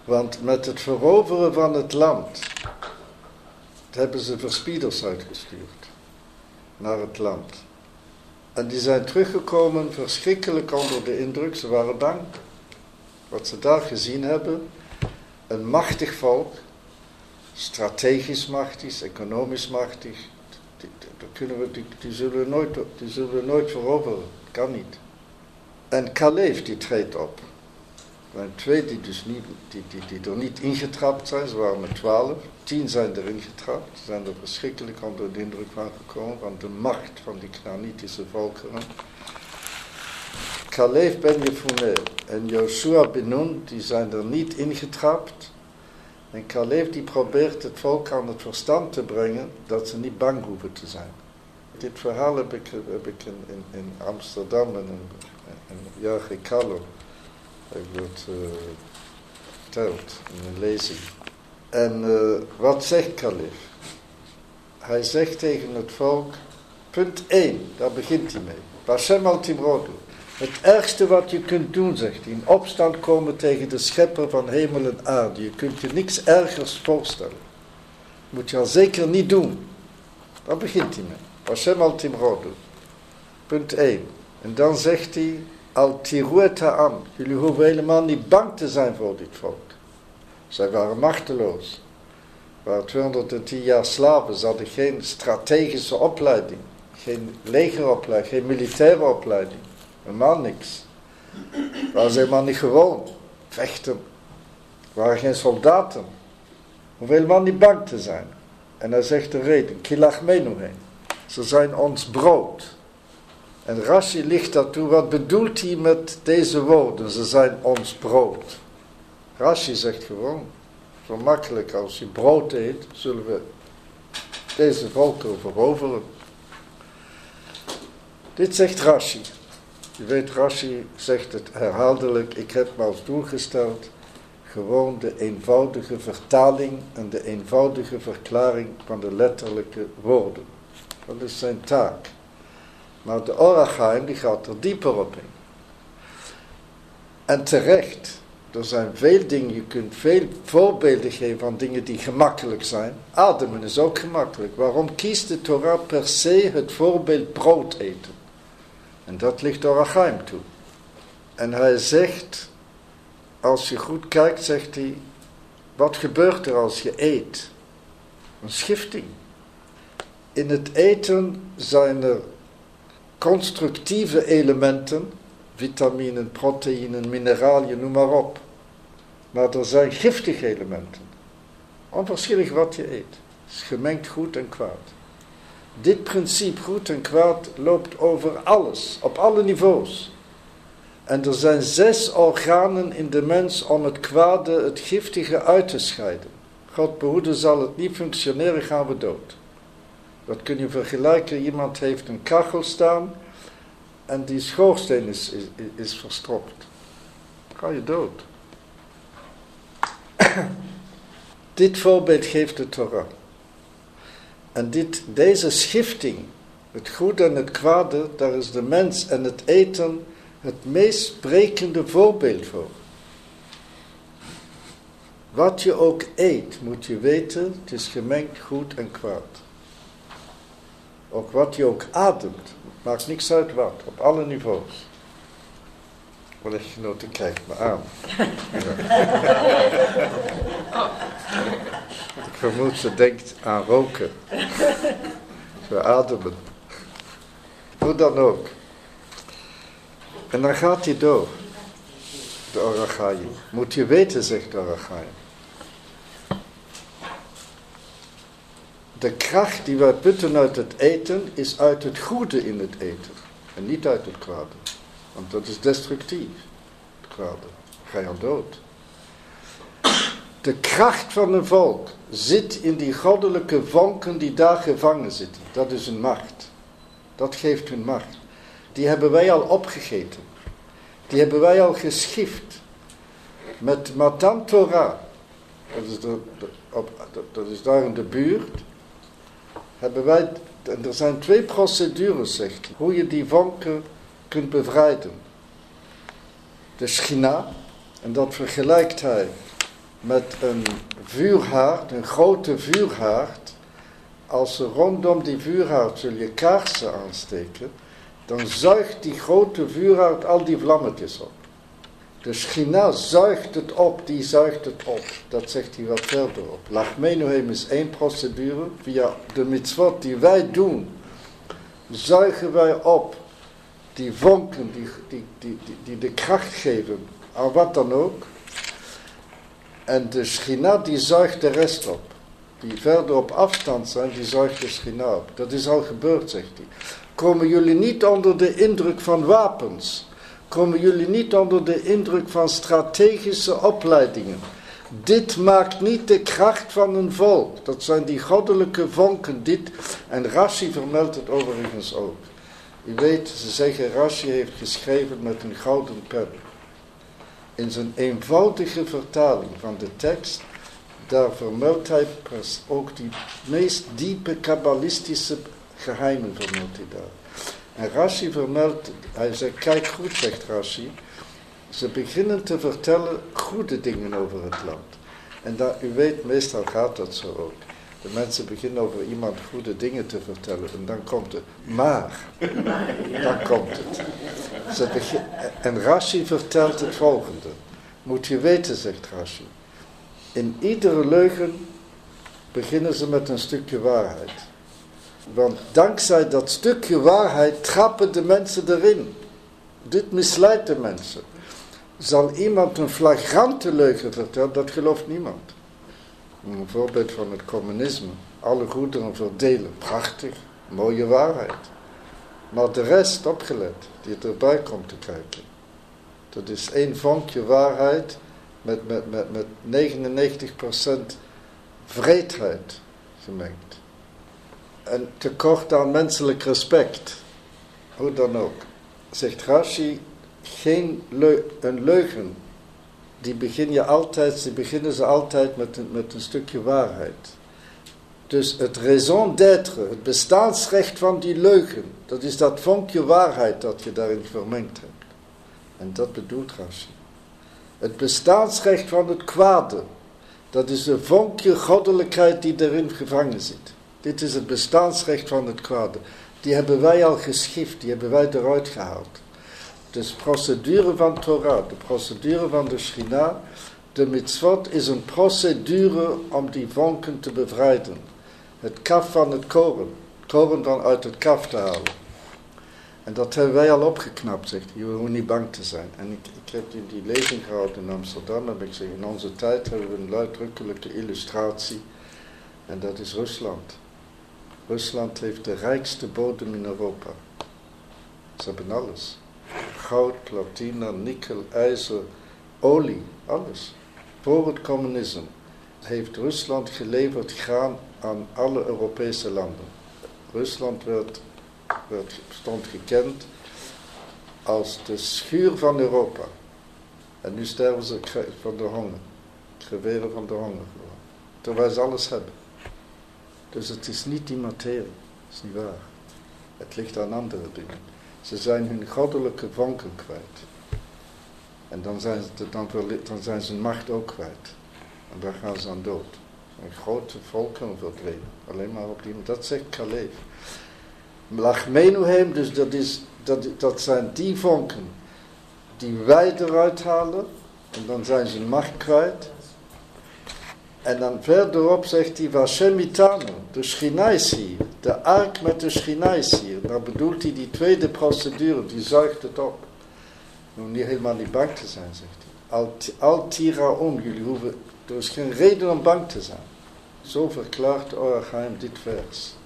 Want met het veroveren van het land hebben ze verspieders uitgestuurd naar het land. En die zijn teruggekomen verschrikkelijk onder de indruk. Ze waren bang. Wat ze daar gezien hebben, een machtig volk, strategisch machtig, economisch machtig, die zullen we nooit veroveren. Kan niet. En Kalev die treedt op. Er zijn 2 die dus niet, die er niet ingetrapt zijn. Ze waren met 12. 10 zijn erin getrapt. Ze zijn er verschrikkelijk onder de indruk van gekomen. Van de macht van die Knaanitische volkeren. Kalev ben Jefune en Joshua ben Nun, die zijn er niet ingetrapt. En Kalev die probeert het volk aan het verstand te brengen dat ze niet bang hoeven te zijn. Dit verhaal heb ik in Amsterdam en Jurgen Kallo verteld in een lezing. En wat zegt Kalev? Hij zegt tegen het volk, punt 1, daar begint hij mee. Hashem al timrodu. Het ergste wat je kunt doen, zegt hij, in opstand komen tegen de schepper van hemel en aarde. Je kunt je niks ergers voorstellen. Moet je al zeker niet doen. Daar begint hij mee. Hashem al timrodu. Punt 1. En dan zegt hij, al tiruet ha'am. Jullie hoeven helemaal niet bang te zijn voor dit volk. Zij waren machteloos. Ze waren 210 jaar slaven. Ze hadden geen strategische opleiding. Geen legeropleiding, geen militaire opleiding. Helemaal niks. Waren ze helemaal niet gewoon. Vechten. Waren geen soldaten. Hoeven helemaal niet bang te zijn. En hij zegt de reden. Kilach menuhen. Ze zijn ons brood. En Rashi ligt daartoe. Wat bedoelt hij met deze woorden? Ze zijn ons brood. Rashi zegt gewoon. Zo makkelijk als je brood eet. Zullen we deze volkeren veroveren. Dit zegt Rashi. Je weet, Rashi zegt het herhaaldelijk. Ik heb me als doel gesteld gewoon de eenvoudige vertaling en de eenvoudige verklaring van de letterlijke woorden. Dat is zijn taak. Maar de Orach Chaim die gaat er dieper op in. En terecht, er zijn veel dingen, je kunt veel voorbeelden geven van dingen die gemakkelijk zijn. Ademen is ook gemakkelijk. Waarom kiest de Torah per se het voorbeeld brood eten? En dat ligt Orach Chaim toe. En hij zegt, als je goed kijkt, zegt hij, wat gebeurt er als je eet? Een schifting. In het eten zijn er constructieve elementen, vitaminen, proteïnen, mineralen, noem maar op. Maar er zijn giftige elementen. Onverschillig wat je eet. Het is gemengd goed en kwaad. Dit principe goed en kwaad loopt over alles, op alle niveaus. En er zijn 6 organen in de mens om het kwade, het giftige uit te scheiden. God behoede, zal het niet functioneren, gaan we dood. Dat kun je vergelijken, iemand heeft een kachel staan en die schoorsteen is verstopt. Ga je dood. Dit voorbeeld geeft de Torah. En deze schifting, het goede en het kwade, daar is de mens en het eten het meest sprekende voorbeeld voor. Wat je ook eet, moet je weten, het is gemengd goed en kwaad. Ook wat je ook ademt, maakt niks uit wat, op alle niveaus. Wat echtgenote kijkt me aan. Ik vermoed, ze denkt aan roken. Ze ademen. Hoe dan ook. En dan gaat hij door. De Orach Chaim. Moet je weten, zegt de Orach Chaim. De kracht die wij putten uit het eten, is uit het goede in het eten. En niet uit het kwade. Want dat is destructief. Het kwade. Ga je al dood. De kracht van een volk zit in die goddelijke vonken die daar gevangen zitten. Dat is een macht. Dat geeft hun macht. Die hebben wij al opgegeten. Die hebben wij al geschift. Met Matan Torah. Dat is daar in de buurt. Hebben wij, er zijn 2 procedures, zegt hij. Hoe je die vonken kunt bevrijden. De Schina. En dat vergelijkt hij met een vuurhaard, een grote vuurhaard. Als ze rondom die vuurhaard zul je kaarsen aansteken, dan zuigt die grote vuurhaard al die vlammetjes op. De Schina zuigt het op, die zuigt het op. Dat zegt hij wat verderop. Lachmenuhem is één procedure. Via de mitzvot die wij doen, zuigen wij op die vonken die de kracht geven aan wat dan ook. En de Schina die zuigt de rest op. Die verder op afstand zijn, die zuigt de Schina op. Dat is al gebeurd, zegt hij. Komen jullie niet onder de indruk van wapens? Komen jullie niet onder de indruk van strategische opleidingen? Dit maakt niet de kracht van een volk. Dat zijn die goddelijke vonken. En Rashi vermeldt het overigens ook. U weet, ze zeggen Rashi heeft geschreven met een gouden pen. In zijn eenvoudige vertaling van de tekst, daar vermeldt hij ook die meest diepe kabbalistische geheimen vermeldt hij daar. En Rashi vermeldt, hij zegt, kijk goed, zegt Rashi, ze beginnen te vertellen goede dingen over het land. En dat, u weet, meestal gaat dat zo ook. De mensen beginnen over iemand goede dingen te vertellen en dan komt het, maar, dan komt het. En Rashi vertelt het volgende. Moet je weten, zegt Rashi, in iedere leugen beginnen ze met een stukje waarheid. Want dankzij dat stukje waarheid trappen de mensen erin. Dit misleidt de mensen. Zal iemand een flagrante leugen vertellen, dat gelooft niemand. Een voorbeeld van het communisme. Alle goederen verdelen. Prachtig, mooie waarheid. Maar de rest, opgelet, die erbij komt te kijken. Dat is één vonkje waarheid met 99% wreedheid gemengd. En tekort aan menselijk respect. Hoe dan ook. Zegt Rashi, een leugen, die beginnen ze altijd met een stukje waarheid. Dus het raison d'être, het bestaansrecht van die leugen, dat is dat vonkje waarheid dat je daarin vermengd hebt. En dat bedoelt Rashi. Het bestaansrecht van het kwade, dat is een vonkje goddelijkheid die erin gevangen zit. Dit is het bestaansrecht van het kwade. Die hebben wij al geschift, die hebben wij eruit gehaald. Dus procedure van Torah, de procedure van de Schina, de mitzvot is een procedure om die vonken te bevrijden. Het kaf van het koren dan uit het kaf te halen. En dat hebben wij al opgeknapt, zegt hij, we hoeven niet bang te zijn. En ik heb in die lezing gehouden in Amsterdam, heb ik gezegd, in onze tijd hebben we een uitdrukkelijke illustratie. En dat is Rusland. Rusland heeft de rijkste bodem in Europa. Ze hebben alles. Goud, platina, nikkel, ijzer, olie, alles. Voor het communisme heeft Rusland geleverd graan aan alle Europese landen. Rusland stond gekend als de schuur van Europa. En nu sterven ze van de honger. Geweren van de honger. Terwijl ze alles hebben. Dus het is niet die materie. Dat is niet waar. Het ligt aan andere dingen. Ze zijn hun goddelijke vonken kwijt. En dan zijn ze hun macht ook kwijt. En daar gaan ze aan dood. Een grote volken verdwenen. Alleen maar op die manier. Dat zegt Kalev. Lachmenuhem, dus dat zijn die vonken die wij eruit halen. En dan zijn ze hun macht kwijt. En dan verderop zegt hij, Vashem Itanu, de Schina is hier. De ark met de Schina is hier. Dan bedoelt hij die tweede procedure, die zuigt het op. Je hoeft niet helemaal niet bang te zijn, zegt hij. Al tira om, er is geen reden om bang te zijn. Zo verklaart Or HaChaim dit vers.